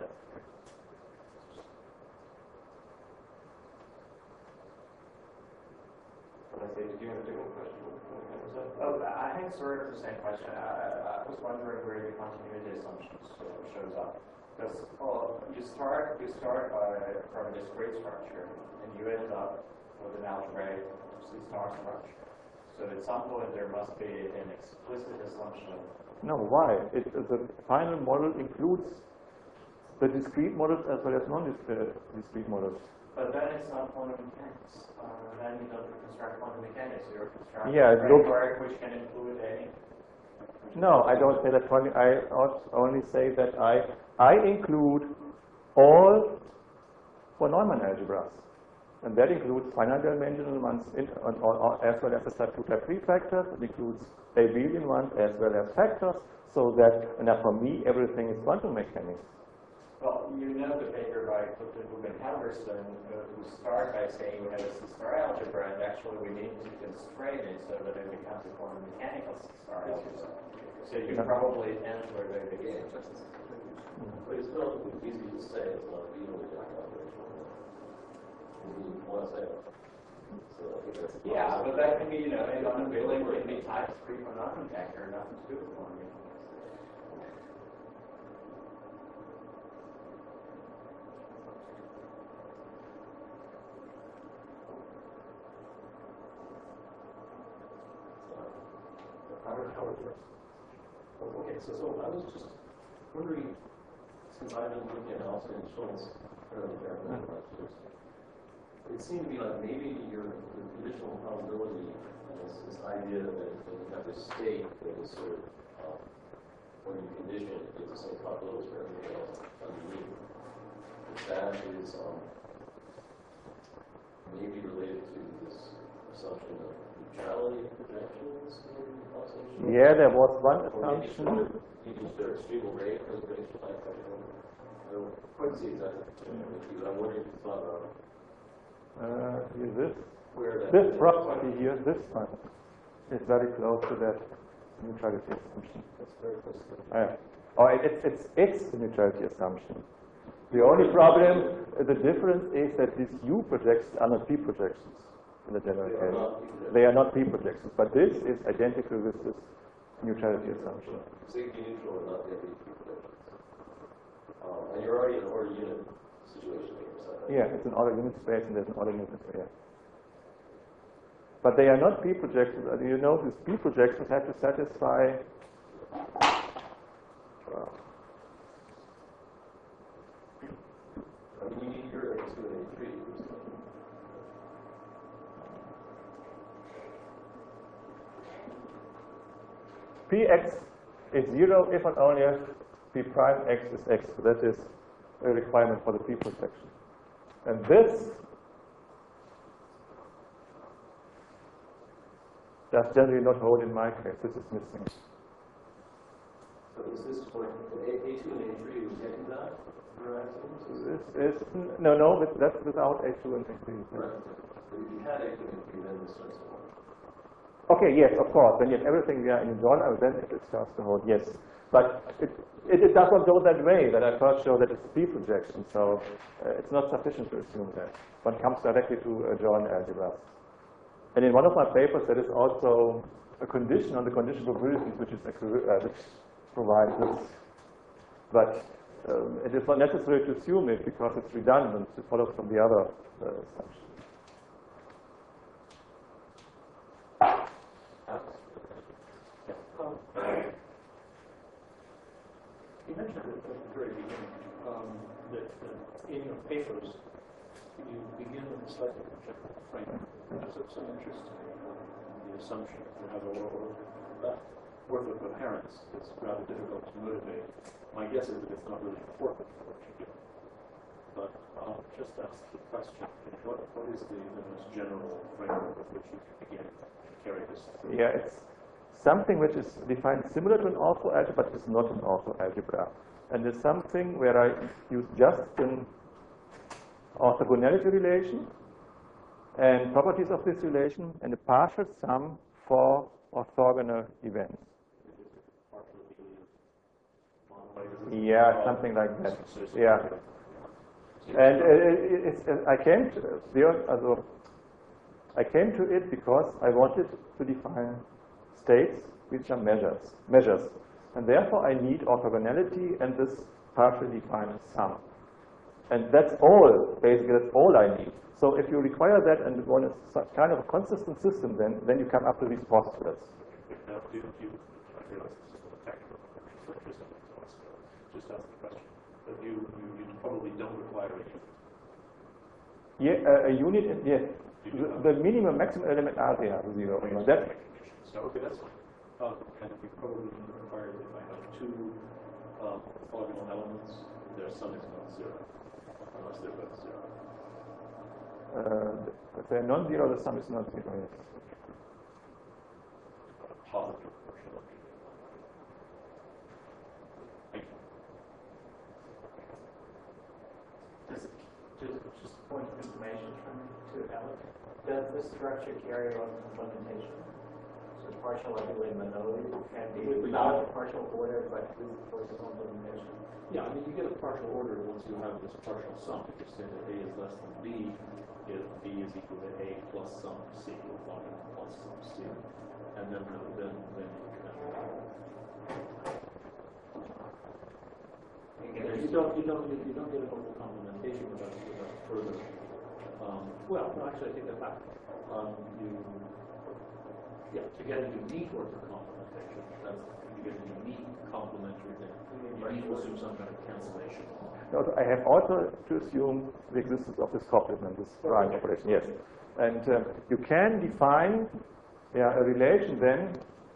Did you have a different question? Oh, I think sort of the same question. I was wondering where the continuity assumption shows up. Because you start from a discrete structure, and you end up with an algebraic C-star structure. So at some point there must be an explicit assumption. No, why? The final model includes the discrete models as well as non-discrete models. But then it's not quantum mechanics. Then you don't construct quantum mechanics. You're constructing Yeah, a framework which can include any. No, I don't say that. I only say that I include all von Neumann algebras. And that includes finite dimensional ones as well as the type 2, type 3 factors. It includes abelian ones as well as factors. So that, and for me, everything is quantum mechanics. Well, you know the paper by Clifton, Hoogan, Halverson, who start by saying we have a C-star algebra, and actually we need to constrain it so that it becomes a quantum mechanical C-star algebra. So you probably end where they begin. But it's relatively easy to say it's not evenly operational. You want to say it. So I think that's Yeah, but that can be, you know, on a building where it can be type 3 for non-contact or nothing to do with quantum mechanics. Okay, so I was just wondering, since I've been looking at Alston and Schultz fairly carefully, it seemed to be like maybe your conditional probability, this idea that you have this state that is sort of, when you condition it, it's the same probability for everything else underneath. That is maybe related to this assumption of neutrality of projections in Alston and Schultz. Yeah, there was one assumption. You use their extreme rate preservation type threshold. I don't quite see exactly, but I'm wondering if you thought about This property here, this one, is very close to that neutrality assumption. That's very close to It's the neutrality assumption. The only problem, the difference is that these U projections are not P projections in the general case. They are not P projections, but this is identical with this neutrality assumption. Safety neutral and not the FEP projections. And you're already in an order unit situation here, so. Yeah, it's an order unit space and there's an order unit space. But they are not P projections. You know, these P projections have to satisfy You need your X2 and A3. Px is 0 if and only if P prime x is x. So that is a requirement for the P projection. And this does generally not hold in my case. This is missing. So is this point, A2 and A3 was getting that? This is, no, that's without A2 and A3. Right. But if you had A2 and A3, then this starts to hold. Okay, yes, of course. When you have everything there in John, then it starts to hold, yes. But it does not go that way, that I first show that it's a P projection. So it's not sufficient to assume that. One comes directly to John algebra. And in one of my papers, there is also a condition on the conditional probabilities, which provides this. But it is not necessary to assume it because it's redundant. It follows from the other assumption. You mentioned at the very beginning that in your papers you begin with a slightly objective framework, which is of some interest to me. The assumption that you have a worth of coherence is rather difficult to motivate. My guess is that it's not really important for what you do. But I'll just ask the question, what is the most general framework with which you begin to carry this through? Yeah, it's something which is defined similar to an ortho algebra, but it's not an ortho algebra. And it's something where I use just an orthogonality relation and properties of this relation and a partial sum for orthogonal events. Yeah, something like that. Yeah. And I came to it because I wanted to define states which are measures. And therefore I need orthogonality and this partially defined sum. And that's all, basically, that's all I need. So if you require that and want a kind of a consistent system, then you come up with these postulates. Now, I realize this is a technical just ask the question. But you probably don't require a unit. Yeah, a unit, yes. The minimum, maximum element are there, 0. That, so, okay, that's fine. And you probably don't require it if I have two orthogonal elements, their sum is not 0, unless they're both 0. if they're non-zero, the sum is not 0, yes. Positive proportional. Just a point of information to Alec. Does this structure carry on implementation? So partial Abelian monoid can be without a partial order, but with forces on implementation. Yeah, I mean, you get a partial order once you have this partial sum. If you say that A is less than B, if B is equal to A plus some C, or plus some C, and then you can. You don't get a normal complementation without further. Well, no, actually, I take that back. To get a unique orthocomplementation, you get a unique complementary thing. You need to assume some kind of cancellation. Also, I have also to assume the existence of this complement, this prime operation, yes. And you can define a relation then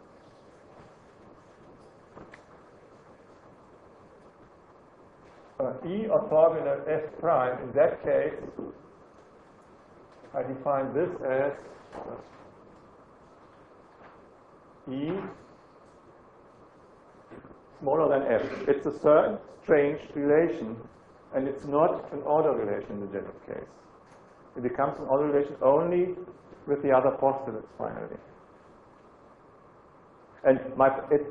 E orthogonal F prime. In that case, I define this as E smaller than F. It's a certain strange relation, and it's not an order relation in the general case. It becomes an order relation only with the other postulates finally. And my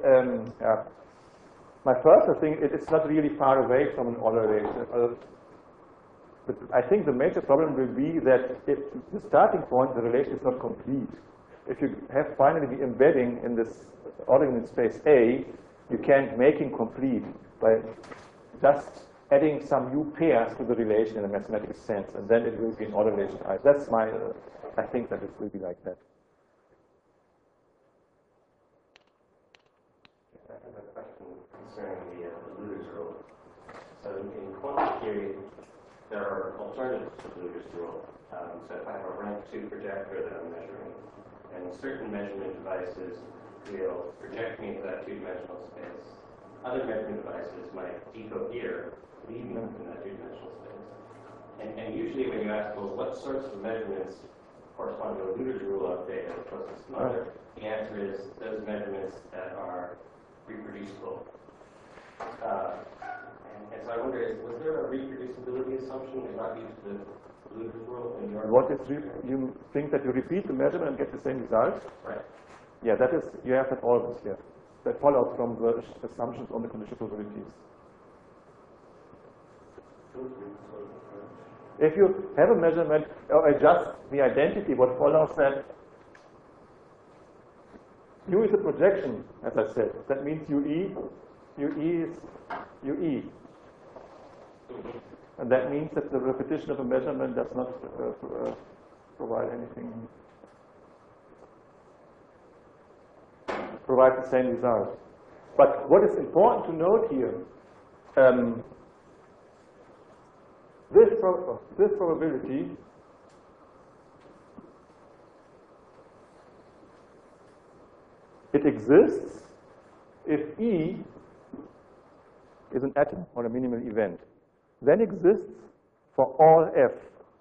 first thing, it's not really far away from an order relation. But I think the major problem will be that if the starting point, the relation is not complete. If you have finally the embedding in this ordering in space A, you can't make it complete by just adding some new pairs to the relation in a mathematical sense, and then it will be an order relation. That's my, I think that it will be like that. I have a question concerning the Luther's rule. So in quantum theory, there are alternatives to Luther's rule. So if I have a rank 2 projector that I'm measuring, and certain measurement devices will project me into that two-dimensional space. Other measurement devices might decohere, leave me in that two-dimensional space. And usually when you ask, well, what sorts of measurements correspond to a Luther's rule update as opposed to some other, the answer is those measurements that are reproducible. And so I wonder, was there a reproducibility assumption in not using the Luther's rule in your... What is, you think that you repeat the measurement and get the same result? Right. Yeah, that is, you have that always here. That follows from the assumptions on the conditional probabilities. If you have a measurement or adjust the identity, what follows that U is a projection, as I said. That means UE is UE. And that means that the repetition of a measurement does not provide anything, provide the same result. But what is important to note here this probability it exists if E is an atom or a minimal event, then exists for all F.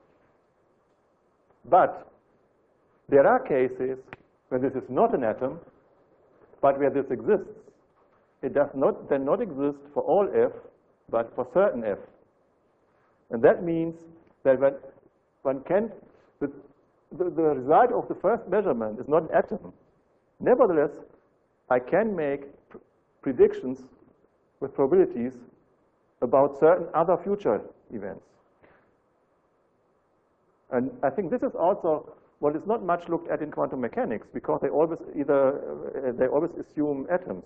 But there are cases where this is not an atom, but where this exists. It does not then not exist for all F, but for certain F. And that means that when one can, the result of the first measurement is not an atom. Nevertheless, I can make predictions with probabilities about certain other future events. And I think this is also what is not much looked at in quantum mechanics, because they always assume atoms.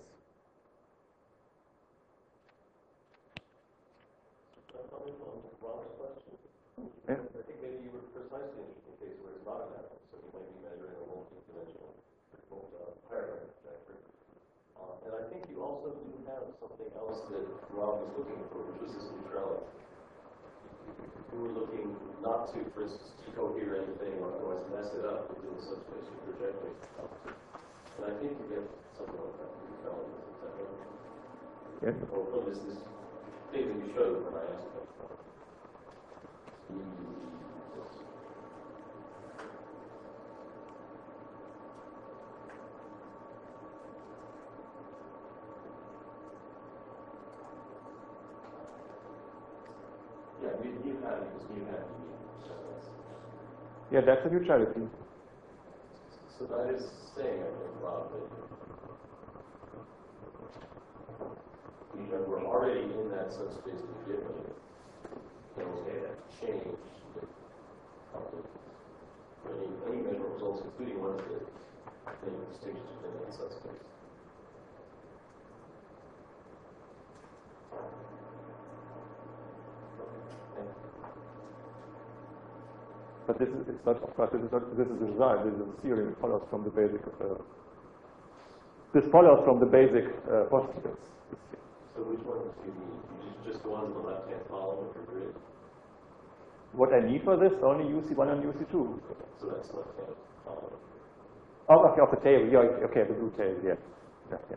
Yeah. I think maybe you were precisely in a case where it's not an atom, so you might be measuring a multi-dimensional paradigm vector. And I think you also do have something else that Rob was looking for, which was this neutrality. You were looking not to, for instance, decohere anything or otherwise mess it up within the subspace you're projecting. And I think you get something like that neutrality. Is that right? Yeah. Or from this thing that you showed when I asked about Yeah, that's a neutrality. So that is saying, I think, Rob, that we're already in that subspace to begin with. Change any measurable results, including ones that make distinctions within that subspace. But this is, it's not, of course, this is a result. This is a theory that follows from the basic. This follows from the basic postulates. So which ones do you need? Just the ones in the left-hand column of your grid? What I need for this, only UC1 and UC2. So that's left-hand column. Oh, okay, of the table. Yeah, okay, the blue table, yeah. Yeah.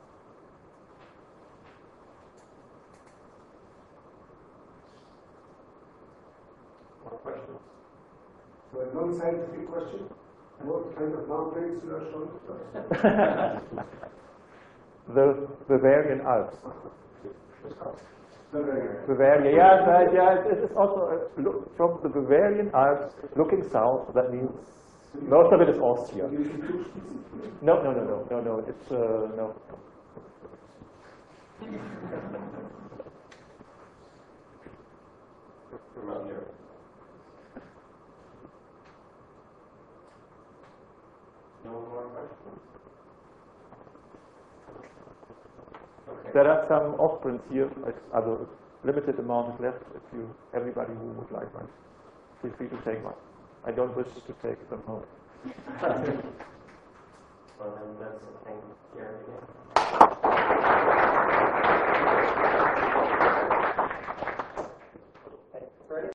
More questions? So a non-scientific question. What kind of mountains you are showing? The Bavarian Alps. Bavaria. Bavaria, yeah, it is also look, from the Bavarian Alps looking south. That means most of it is Austria. No. It's no. From out here. No more questions? Okay. There are some offprints here. A limited amount is left. If you, everybody who would like one, feel free to take one. I don't wish to take them home. Well, then that's the thing, Gary.